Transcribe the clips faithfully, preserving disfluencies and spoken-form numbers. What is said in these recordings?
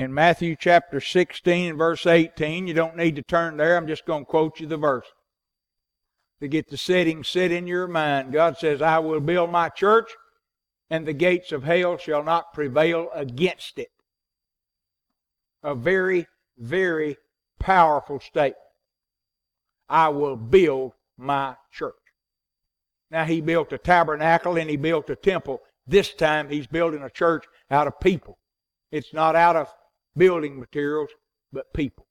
In Matthew chapter sixteen and verse eighteen, you don't need to turn there, I'm just going to quote you the verse. To get the setting set in your mind, God says, I will build my church, and the gates of hell shall not prevail against it. A very, very powerful statement. I will build my church. Now, He built a tabernacle and He built a temple. This time He's building a church out of people. It's not out of building materials, but people.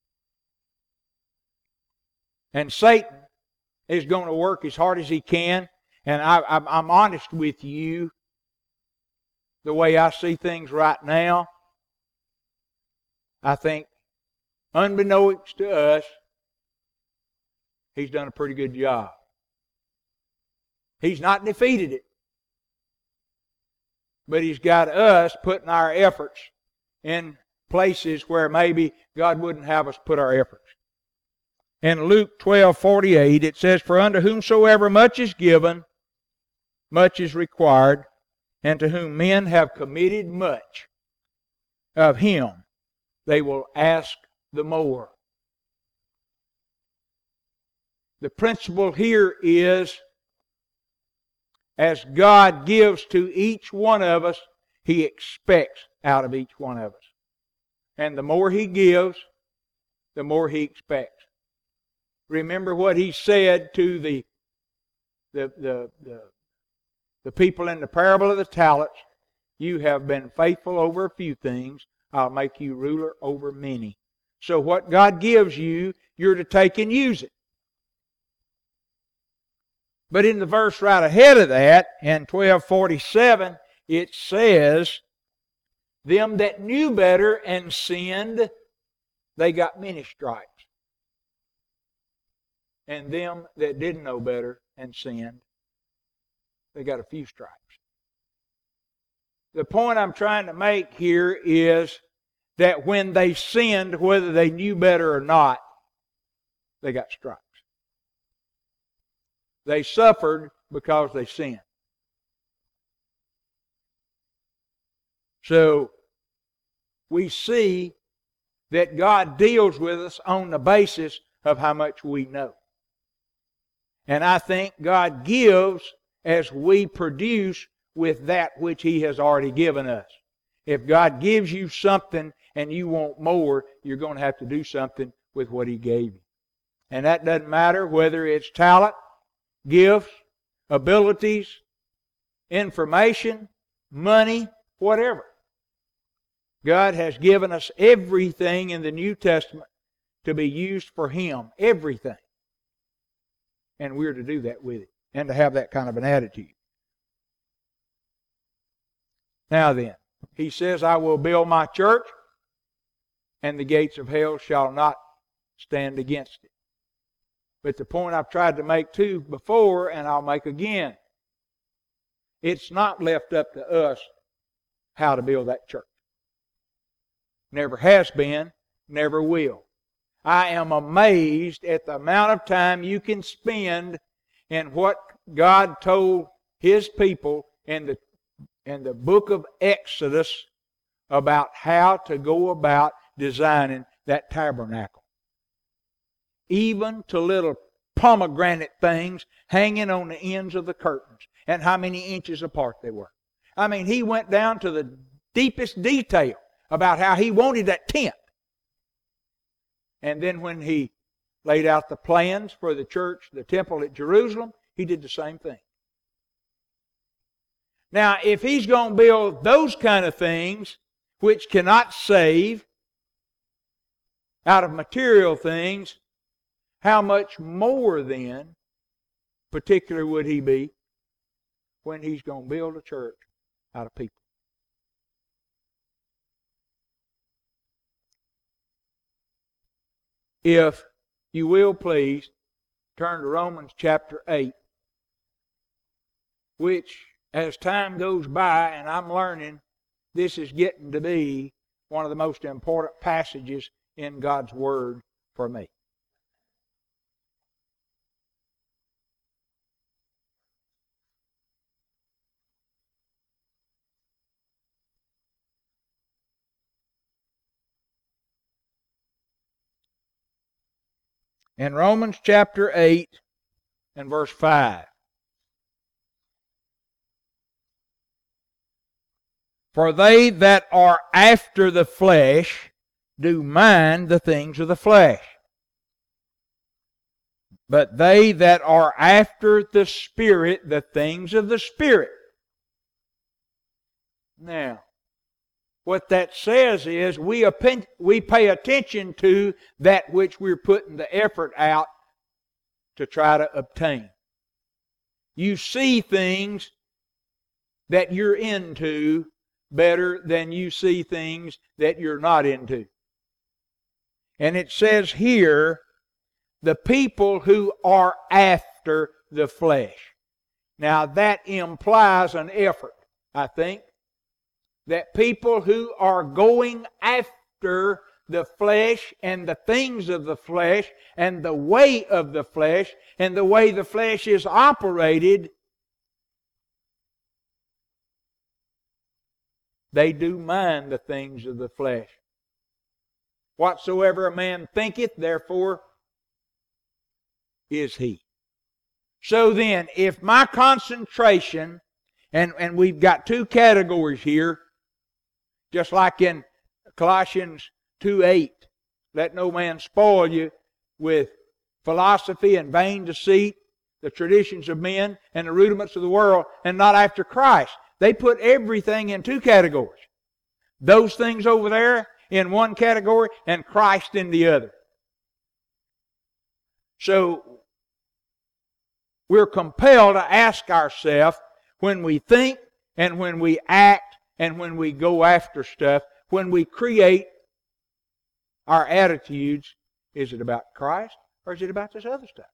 And Satan is going to work as hard as he can. And I, I'm, I'm honest with you, the way I see things right now, I think, unbeknownst to us, he's done a pretty good job. He's not defeated it. But he's got us putting our efforts in places where maybe God wouldn't have us put our efforts. In Luke twelve forty-eight, it says, For unto whomsoever much is given, much is required, and to whom men have committed much, of him they will ask the more. The principle here is, as God gives to each one of us, He expects out of each one of us. And the more He gives, the more He expects. Remember what He said to the, the, the, the, the people in the parable of the talents. You have been faithful over a few things. I'll make you ruler over many. So what God gives you, you're to take and use it. But in the verse right ahead of that, in twelve forty-seven, it says, Them that knew better and sinned, they got many stripes. And them that didn't know better and sinned, they got a few stripes. The point I'm trying to make here is that when they sinned, whether they knew better or not, they got stripes. They suffered because they sinned. So, we see that God deals with us on the basis of how much we know. And I think God gives as we produce with that which He has already given us. If God gives you something and you want more, you're going to have to do something with what He gave you. And that doesn't matter whether it's talent, gifts, abilities, information, money, whatever. God has given us everything in the New Testament to be used for Him. Everything. And we're to do that with it. And to have that kind of an attitude. Now then, He says, I will build my church, and the gates of hell shall not stand against it. But the point I've tried to make too before, and I'll make again, it's not left up to us how to build that church. Never has been, never will. I am amazed at the amount of time you can spend in what God told His people in the, in the book of Exodus about how to go about designing that tabernacle. Even to little pomegranate things hanging on the ends of the curtains and how many inches apart they were. I mean, He went down to the deepest detail about how He wanted that tent. And then when He laid out the plans for the church, the temple at Jerusalem, He did the same thing. Now, if He's going to build those kind of things which cannot save out of material things, how much more then, particular would He be when He's going to build a church out of people? If you will please, turn to Romans chapter eight, which as time goes by and I'm learning, this is getting to be one of the most important passages in God's Word for me. In Romans chapter eight and verse five. For they that are after the flesh do mind the things of the flesh. But they that are after the Spirit, the things of the Spirit. Now, what that says is we, we pay attention to that which we're putting the effort out to try to obtain. You see things that you're into better than you see things that you're not into. And it says here, the people who are after the flesh. Now that implies an effort, I think. That people who are going after the flesh and the things of the flesh and the way of the flesh and the way the flesh is operated, they do mind the things of the flesh. Whatsoever a man thinketh, therefore is he. So then, if my concentration, and, and we've got two categories here, just like in Colossians two eight, let no man spoil you with philosophy and vain deceit, the traditions of men and the rudiments of the world, and not after Christ. They put everything in two categories. Those things over there in one category and Christ in the other. So we're compelled to ask ourselves when we think and when we act and when we go after stuff, when we create our attitudes, is it about Christ or is it about this other stuff?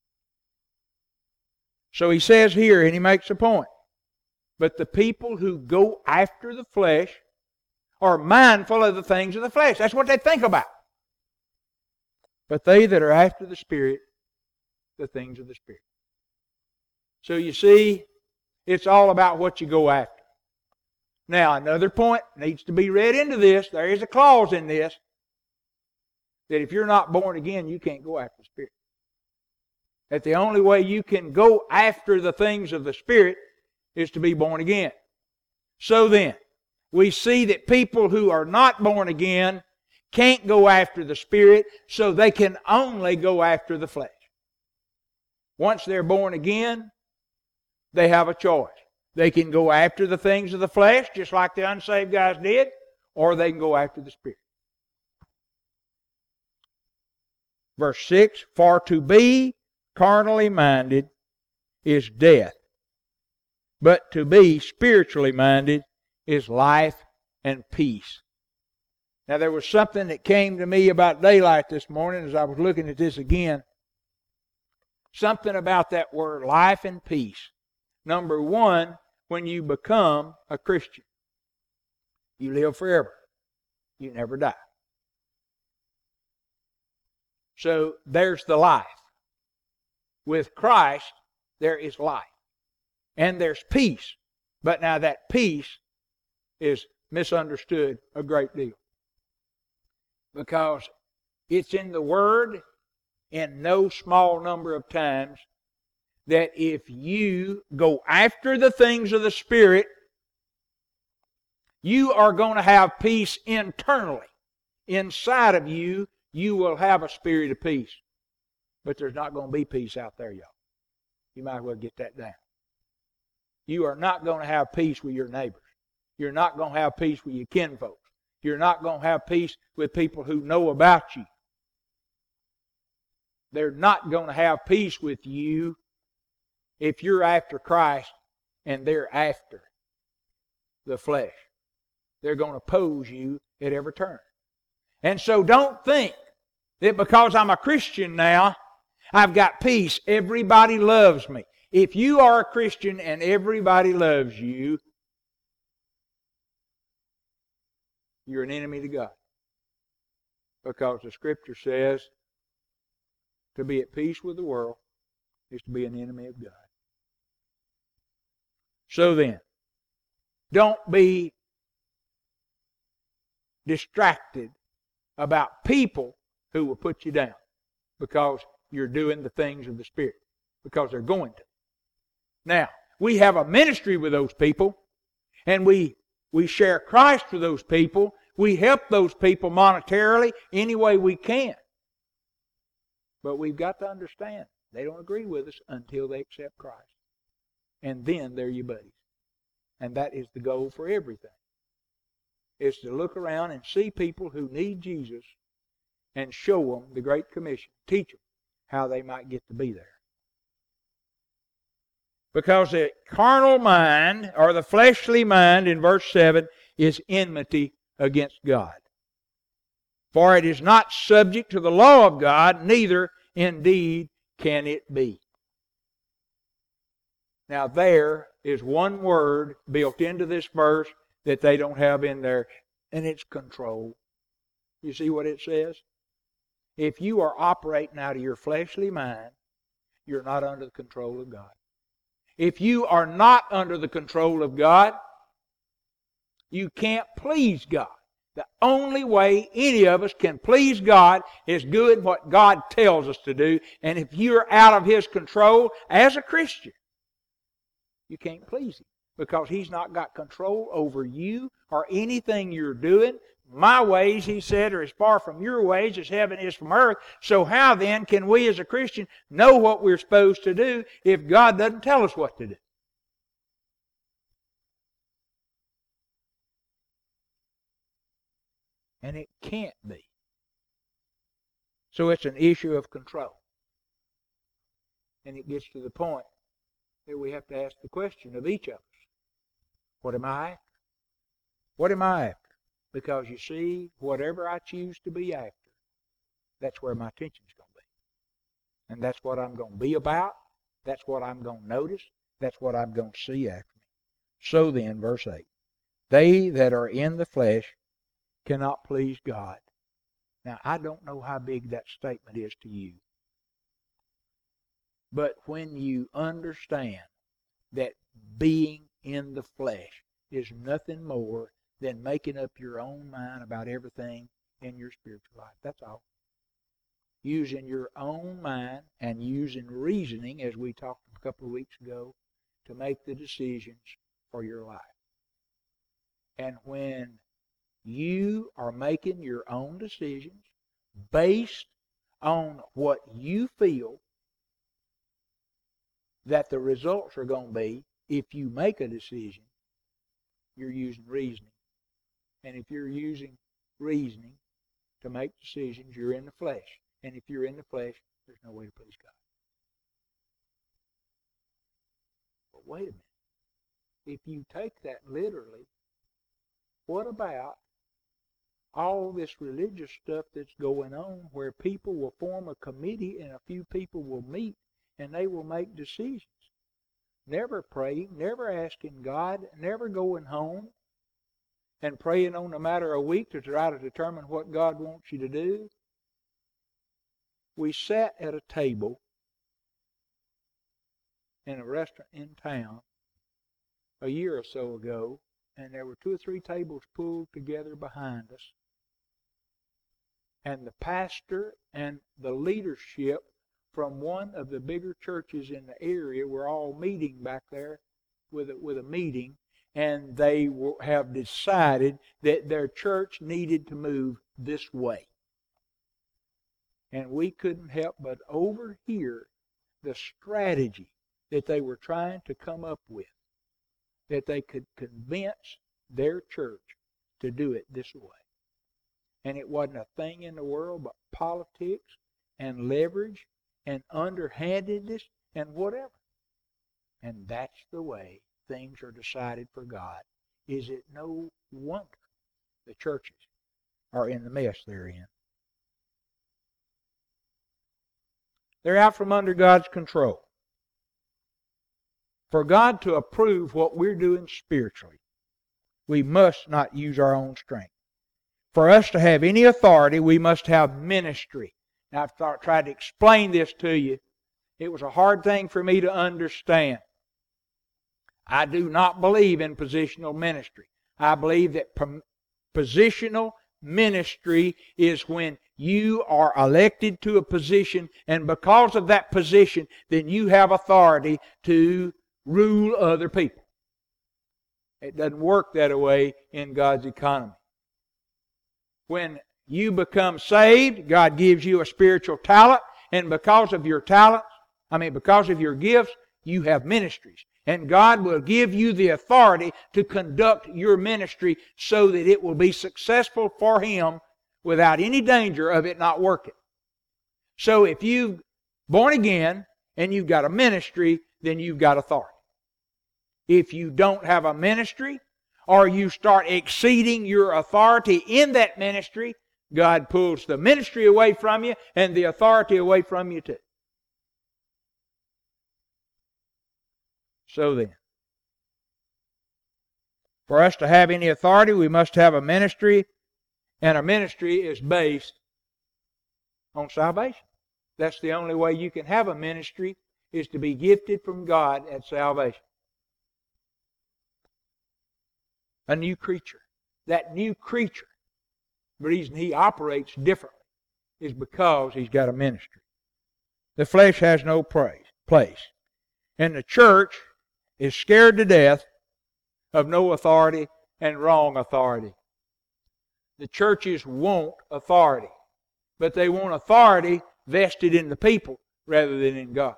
So he says here, and he makes a point, but the people who go after the flesh are mindful of the things of the flesh. That's what they think about. But they that are after the Spirit, the things of the Spirit. So you see, it's all about what you go after. Now, another point needs to be read into this. There is a clause in this that if you're not born again, you can't go after the Spirit. That the only way you can go after the things of the Spirit is to be born again. So then, we see that people who are not born again can't go after the Spirit, so they can only go after the flesh. Once they're born again, they have a choice. They can go after the things of the flesh, just like the unsaved guys did, or they can go after the Spirit. Verse six, for to be carnally minded is death, but to be spiritually minded is life and peace. Now there was something that came to me about daylight this morning as I was looking at this again. Something about that word life and peace. Number one, when you become a Christian, you live forever. You never die. So there's the life. With Christ, there is life. And there's peace. But now that peace is misunderstood a great deal. Because it's in the Word in no small number of times that if you go after the things of the Spirit, you are going to have peace internally. Inside of you, you will have a spirit of peace. But there's not going to be peace out there, y'all. You might as well get that down. You are not going to have peace with your neighbors. You're not going to have peace with your kinfolks. You're not going to have peace with people who know about you. They're not going to have peace with you if you're after Christ and they're after the flesh. They're going to oppose you at every turn. And so don't think that because I'm a Christian now, I've got peace. Everybody loves me. If you are a Christian and everybody loves you, you're an enemy to God. Because the Scripture says to be at peace with the world is to be an enemy of God. So then, don't be distracted about people who will put you down. Because you're doing the things of the Spirit, because they're going to. Now, we have a ministry with those people, and we we share Christ with those people. We help those people monetarily any way we can. But we've got to understand, they don't agree with us until they accept Christ. And then they're your buddies. And that is the goal for everything. Is to look around and see people who need Jesus and show them the Great Commission. Teach them how they might get to be there. Because the carnal mind, or the fleshly mind in verse seven, is enmity against God. For it is not subject to the law of God, neither indeed can it be. Now there is one word built into this verse that they don't have in there, and it's control. You see what it says? If you are operating out of your fleshly mind, you're not under the control of God. If you are not under the control of God, you can't please God. The only way any of us can please God is doing what God tells us to do. And if you're out of His control as a Christian, you can't please Him, because He's not got control over you or anything you're doing. My ways, He said, are as far from your ways as heaven is from earth. So how then can we as a Christian know what we're supposed to do if God doesn't tell us what to do? And it can't be. So it's an issue of control. And it gets to the point that we have to ask the question of each of us. What am I after? What am I after? Because you see, whatever I choose to be after, that's where my attention's going to be. And that's what I'm going to be about. That's what I'm going to notice. That's what I'm going to see after me. So then, verse eight, they that are in the flesh cannot please God. Now, I don't know how big that statement is to you. But when you understand that being in the flesh is nothing more than making up your own mind about everything in your spiritual life. That's all. Using your own mind and using reasoning, as we talked a couple of weeks ago, to make the decisions for your life. And when you are making your own decisions based on what you feel that the results are going to be, if you make a decision, you're using reasoning. And if you're using reasoning to make decisions, you're in the flesh. And if you're in the flesh, there's no way to please God. But wait a minute. If you take that literally, what about all this religious stuff that's going on where people will form a committee and a few people will meet and they will make decisions? Never praying, never asking God, never going home and praying on a matter of a week to try to determine what God wants you to do. We sat at a table in a restaurant in town a year or so ago, and there were two or three tables pulled together behind us. And the pastor and the leadership from one of the bigger churches in the area were all meeting back there with a, with a meeting, and they will have decided that their church needed to move this way. And we couldn't help but overhear the strategy that they were trying to come up with, that they could convince their church to do it this way. And it wasn't a thing in the world but politics and leverage and underhandedness and whatever. And that's the way things are decided for God. Is it no wonder the churches are in the mess they're in? They're out from under God's control. For God to approve what we're doing spiritually, we must not use our own strength. For us to have any authority, we must have ministry. Now, I've thought, tried to explain this to you. It was a hard thing for me to understand. I do not believe in positional ministry. I believe that positional ministry is when you are elected to a position, and because of that position, then you have authority to rule other people. It doesn't work that way in God's economy. When you become saved, God gives you a spiritual talent, and because of your talents, I mean because of your gifts, you have ministries. And God will give you the authority to conduct your ministry so that it will be successful for Him without any danger of it not working. So if you've born again and you've got a ministry, then you've got authority. If you don't have a ministry, or you start exceeding your authority in that ministry, God pulls the ministry away from you and the authority away from you too. So then, for us to have any authority, we must have a ministry, and a ministry is based on salvation. That's the only way you can have a ministry, is to be gifted from God at salvation. A new creature. That new creature, the reason he operates differently is because he's got a ministry. The flesh has no praise, place. And the church is scared to death of no authority and wrong authority. The churches want authority, but they want authority vested in the people rather than in God.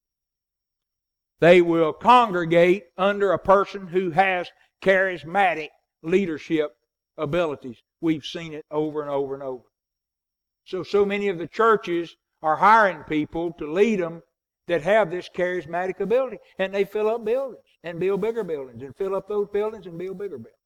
They will congregate under a person who has charismatic leadership abilities. We've seen it over and over and over. So, so many of the churches are hiring people to lead them that have this charismatic ability. And they fill up buildings and build bigger buildings and fill up those buildings and build bigger buildings.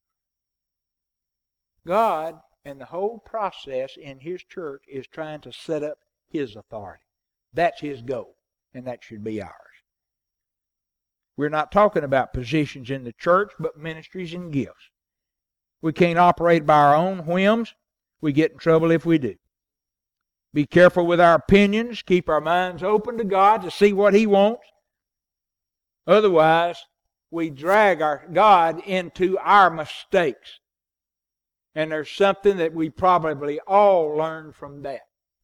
God and the whole process in His church is trying to set up His authority. That's His goal, and that should be ours. We're not talking about positions in the church, but ministries and gifts. We can't operate by our own whims. We get in trouble if we do. Be careful with our opinions. Keep our minds open to God to see what He wants. Otherwise, we drag our God into our mistakes. And there's something that we probably all learn from that.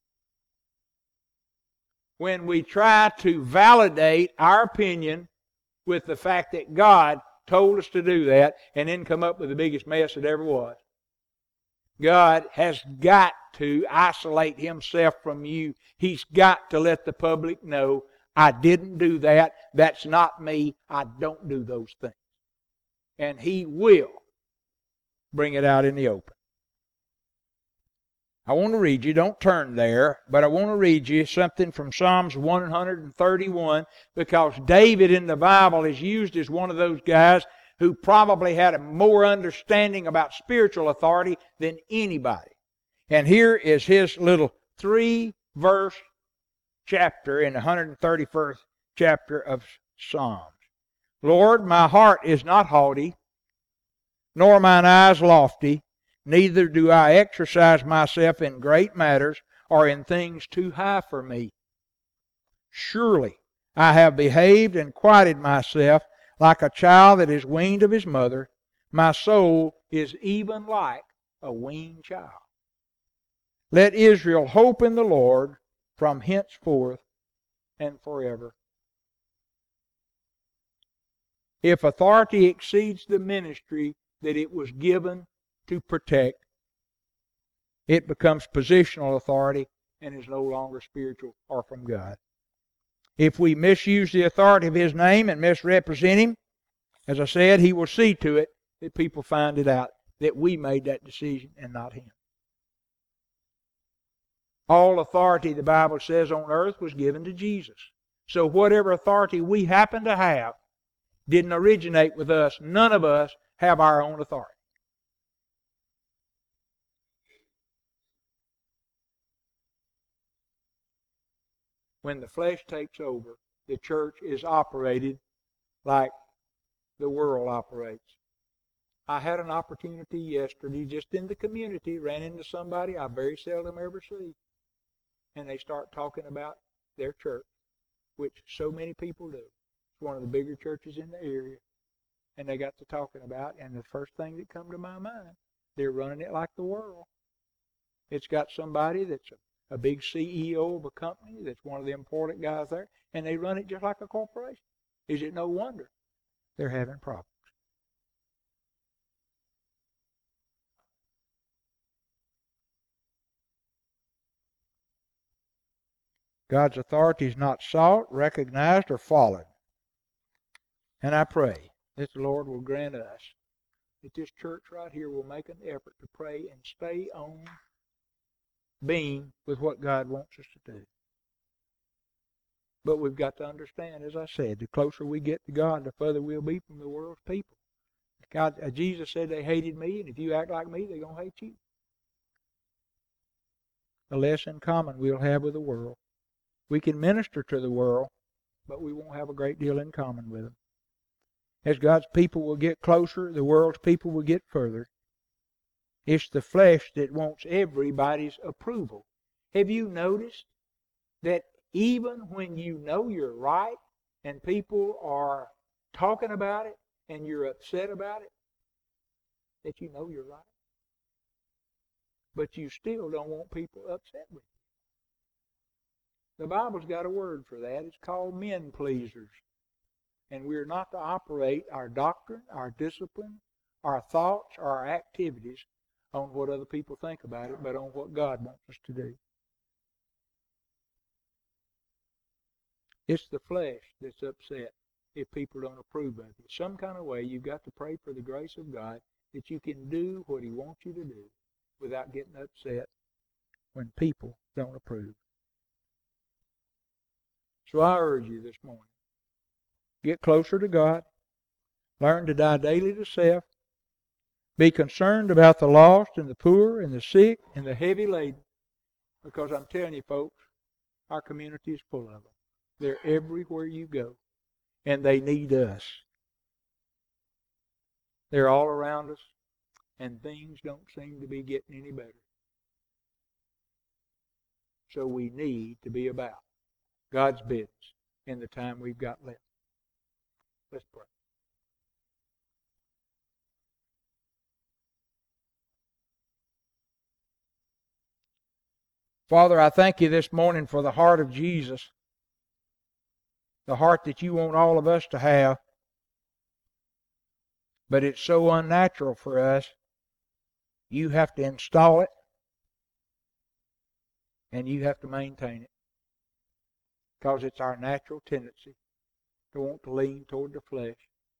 When we try to validate our opinion with the fact that God told us to do that, and then come up with the biggest mess that ever was. God has got to isolate Himself from you. He's got to let the public know, I didn't do that. That's not me. I don't do those things. And He will bring it out in the open. I want to read you, don't turn there, but I want to read you something from Psalms one thirty-one, because David in the Bible is used as one of those guys who probably had a more understanding about spiritual authority than anybody. And here is his little three-verse chapter in the one hundred thirty-first chapter of Psalms. Lord, my heart is not haughty, nor mine eyes lofty, neither do I exercise myself in great matters or in things too high for me. Surely I have behaved and quieted myself like a child that is weaned of his mother. My soul is even like a weaned child. Let Israel hope in the Lord from henceforth and forever. If authority exceeds the ministry that it was given to protect, it becomes positional authority and is no longer spiritual or from God. If we misuse the authority of His name and misrepresent Him, as I said, He will see to it that people find it out that we made that decision and not Him. All authority, the Bible says, on earth was given to Jesus. So whatever authority we happen to have didn't originate with us. None of us have our own authority. When the flesh takes over, the church is operated like the world operates. I had an opportunity yesterday, just in the community, ran into somebody I very seldom ever see. And they start talking about their church, which so many people do. It's one of the bigger churches in the area. And they got to talking about, and the first thing that come to my mind They're running it like the world. It's got somebody that's a, a big C E O of a company that's one of the important guys there, and they run it just like a corporation. Is it no wonder they're having problems? God's authority is not sought, recognized, or followed. And I pray that the Lord will grant us that this church right here will make an effort to pray and stay on being with what God wants us to do. But we've got to understand, as I said, the closer we get to God, the further we'll be from the world's people. God, uh, Jesus said they hated me, and if you act like me, they're going to hate you. The less in common we'll have with the world. We can minister to the world, but we won't have a great deal in common with them. As God's people will get closer, the world's people will get further. It's the flesh that wants everybody's approval. Have you noticed that even when you know you're right and people are talking about it and you're upset about it, that you know you're right? But you still don't want people upset with you. The Bible's got a word for that. It's called men pleasers. And we're not to operate our doctrine, our discipline, our thoughts, or our activities on what other people think about it, but on what God wants us to do. It's the flesh that's upset if people don't approve of it. Some kind of way you've got to pray for the grace of God that you can do what He wants you to do without getting upset when people don't approve. So I urge you this morning, get closer to God. Learn to die daily to self. Be concerned about the lost and the poor and the sick and the heavy laden. Because I'm telling you, folks, our community is full of them. They're everywhere you go. And they need us. They're all around us. And things don't seem to be getting any better. So we need to be about God's business in the time we've got left. Let's pray. Father, I thank you this morning for the heart of Jesus, the heart that you want all of us to have. But it's so unnatural for us. You have to install it, and you have to maintain it. Because it's our natural tendency to want to lean toward the flesh.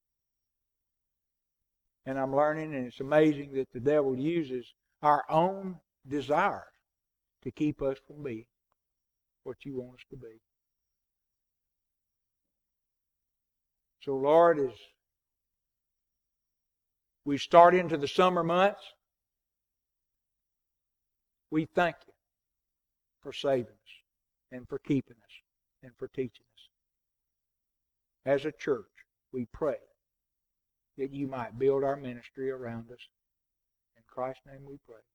And I'm learning, and it's amazing that the devil uses our own desires to keep us from being what you want us to be. So, Lord, as we start into the summer months, we thank you for saving us and for keeping us and for teaching us. As a church, we pray that you might build our ministry around us. In Christ's name we pray.